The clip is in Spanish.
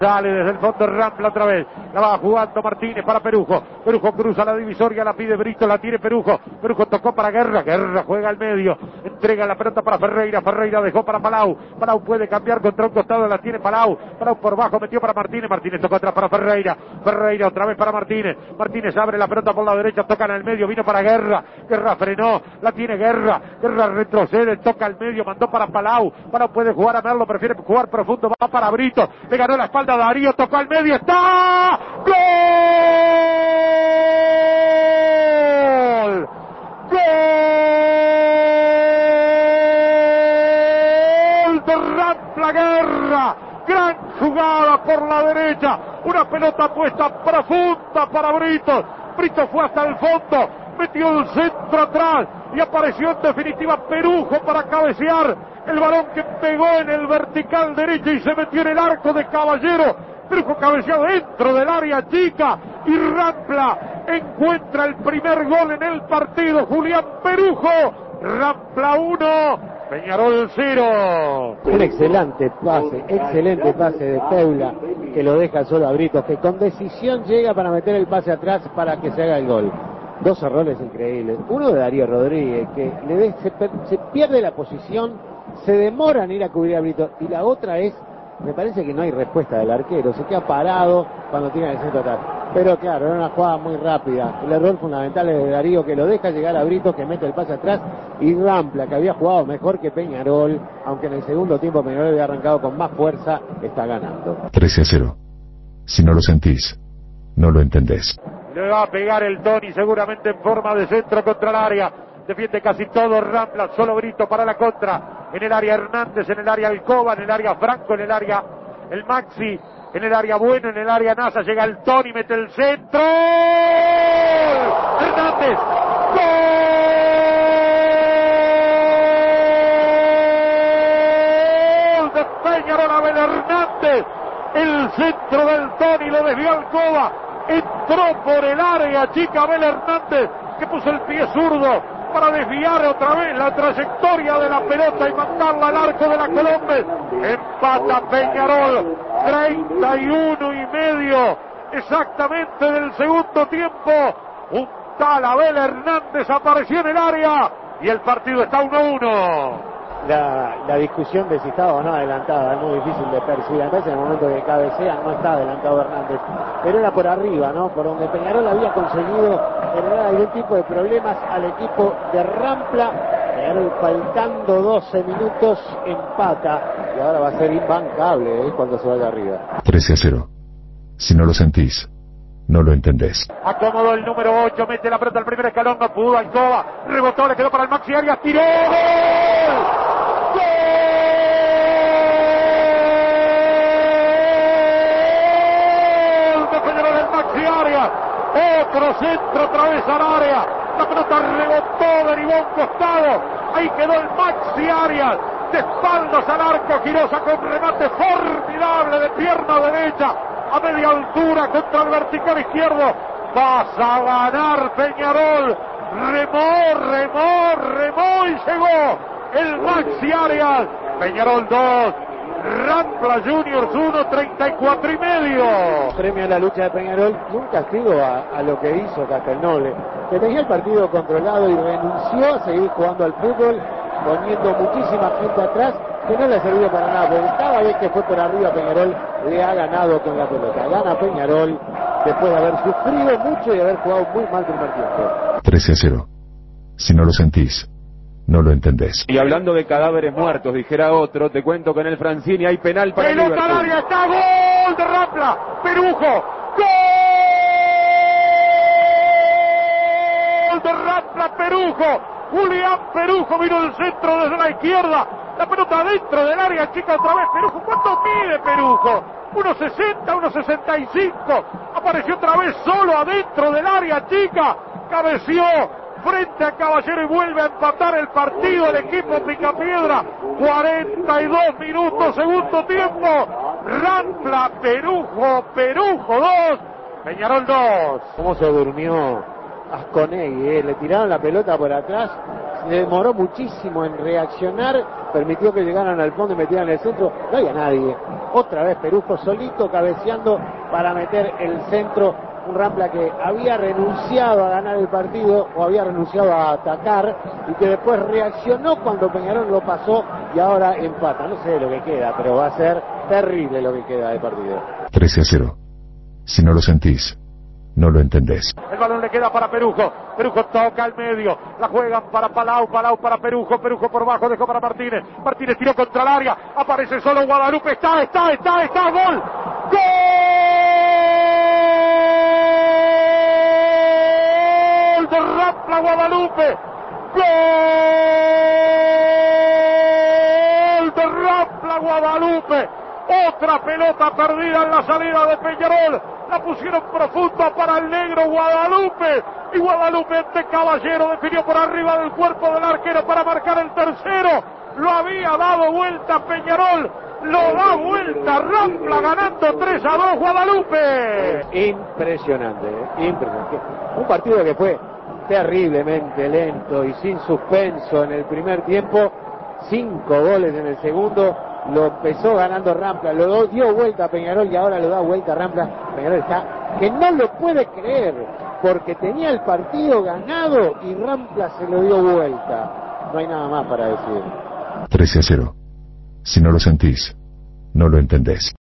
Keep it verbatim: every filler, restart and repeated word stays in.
Sale desde el fondo Rampla otra vez. La va jugando Martínez para Perujo. Perujo cruza la divisoria, la pide Brito, la tiene Perujo. Perujo tocó para Guerra. Guerra juega al medio. Entrega la pelota para Ferreira. Ferreira dejó para Palau. Palau puede cambiar contra un costado, la tiene Palau. Palau por bajo metió para Martínez. Martínez tocó atrás para Ferreira. Ferreira otra vez para Martínez. Martínez abre la pelota por la derecha, toca en el medio, vino para Guerra. Guerra frenó, la tiene Guerra. Guerra retrocede, toca al medio, mandó para Palau. Palau puede jugar a Merlo, prefiere jugar profundo, va para Brito. Le ganó la espalda a Darío, tocó al medio, está. ¡Gol! ¡Gol de Rampla Guerra! Gran jugada por la derecha, una pelota puesta profunda para Brito. Brito fue hasta el fondo, metió el centro atrás y apareció en definitiva Perujo para cabecear el balón que pegó en el vertical derecho y se metió en el arco de Caballero. Perujo cabeceó dentro del área chica y Rampla encuentra el primer gol en el partido. Julián Perujo, Rampla uno, Peñarol cero. Un excelente pase, excelente pase de Teula, que lo deja solo a Brito, que con decisión llega para meter el pase atrás para que se haga el gol. Dos errores increíbles. Uno de Darío Rodríguez, que le de, se, se pierde la posición, se demora en ir a cubrir a Brito. Y la otra es, me parece que no hay respuesta del arquero, se queda parado cuando tiene el centro atrás. Pero claro, era una jugada muy rápida. El error fundamental es de Darío, que lo deja llegar a Brito, que mete el pase atrás, y Rampla, que había jugado mejor que Peñarol, aunque en el segundo tiempo Peñarol había arrancado con más fuerza, está ganando. trece a cero. Si no lo sentís, no lo entendés. Le va a pegar el Toni seguramente en forma de centro contra el área. Defiende casi todo Rampla, solo Brito para la contra. En el área Hernández, en el área Alcoba, en el área Franco, en el área el Maxi, en el área Bueno, en el área Nasa. Llega el Toni, mete el centro. Hernández. ¡Gol de Peñarol! Abel Hernández. El centro del Toni lo desvió Alcoba. Entró por el área chica Abel Hernández, que puso el pie zurdo para desviar otra vez la trayectoria de la pelota y mandarla al arco de la Colombia. Empata Peñarol, treinta y uno y medio exactamente del segundo tiempo. Un tal Abel Hernández apareció en el área y el partido está uno a uno. La, la discusión de si estaba o no adelantada es muy difícil de percibir. Entonces, en el momento que cabecea no está adelantado Hernández, pero era por arriba, ¿no? Por donde Peñarol había conseguido generar algún tipo de problemas al equipo de Rampla. Peñarol, faltando doce minutos, empata y ahora va a ser imbancable, ¿eh? Cuando se vaya arriba. trece a cero. Si no lo sentís, no lo entendés. Acomodó el número ocho, mete la pelota al primer escalón, no pudo Alcoba, rebotó, le quedó para el Maxi Arias, tiró. ¡Gol! Otro centro otra vez al área, la pelota rebotó, derivó un costado, ahí quedó el Maxi Arias, de espaldas al arco, Quirosa con remate formidable de pierna derecha, a media altura contra el vertical izquierdo. Vas a ganar Peñarol, remó, remó, remó y llegó el Maxi Arias. Peñarol dos, Rampla Juniors uno, treinta y cuatro y medio. Premio a la lucha de Peñarol y un castigo a, a lo que hizo Castelnoble, que tenía el partido controlado y renunció a seguir jugando al fútbol, poniendo muchísima gente atrás, que no le ha servido para nada, porque cada vez que fue por arriba Peñarol le ha ganado con la pelota. Gana Peñarol después de haber sufrido mucho y haber jugado muy mal primer tiempo. trece a cero. Si no lo sentís, no lo entendés. Y hablando de cadáveres muertos, dijera otro, te cuento que en el Francini hay penal para pelota Liverpool. al área, está gol de Rampla, Perujo, gol de Rampla, Perujo, Julián Perujo, vino el centro desde la izquierda, la pelota dentro del área chica otra vez, Perujo, ¿cuánto mide Perujo? uno sesenta, uno sesenta y cinco, apareció otra vez solo adentro del área chica, cabeció frente a Caballero y vuelve a empatar el partido el equipo Picapiedra. cuarenta y dos minutos, segundo tiempo. Rampla, Perujo, Perujo dos, Peñarol dos. ¿Cómo se durmió Asconegui? Eh? Le tiraron la pelota por atrás, se demoró muchísimo en reaccionar permitió que llegaran al fondo y metieran el centro, no había nadie. Otra vez Perujo solito cabeceando para meter el centro, un Rampla que había renunciado a ganar el partido o había renunciado a atacar y que después reaccionó cuando Peñarol lo pasó y ahora empata. No sé lo que queda, pero va a ser terrible lo que queda del partido. trece a cero. Si no lo sentís, no lo entendés. El balón le queda para Perujo. Perujo toca al medio. La juegan para Palau. Palau para Perujo. Perujo por bajo. Dejó para Martínez. Martínez tiró contra el área. Aparece solo Guadalupe. Está, está, está, está. ¡Gol! ¡Gol de Rampla Guadalupe! ¡Gol de Rampla Guadalupe! Otra pelota perdida en la salida de Peñarol. La pusieron profunda para el negro Guadalupe. Y Guadalupe ante Caballero definió por arriba del cuerpo del arquero para marcar el tercero. Lo había dado vuelta Peñarol. Lo da vuelta Rampla ganando tres a dos Guadalupe. Impresionante, ¿eh? Impresionante. Un partido que fue terriblemente lento y sin suspenso en el primer tiempo. Cinco goles en el segundo. Lo empezó ganando Rampla, lo dio vuelta a Peñarol y ahora lo da vuelta a Rampla. Peñarol está que no lo puede creer porque tenía el partido ganado y Rampla se lo dio vuelta. No hay nada más para decir. trece a cero. Si no lo sentís, no lo entendés.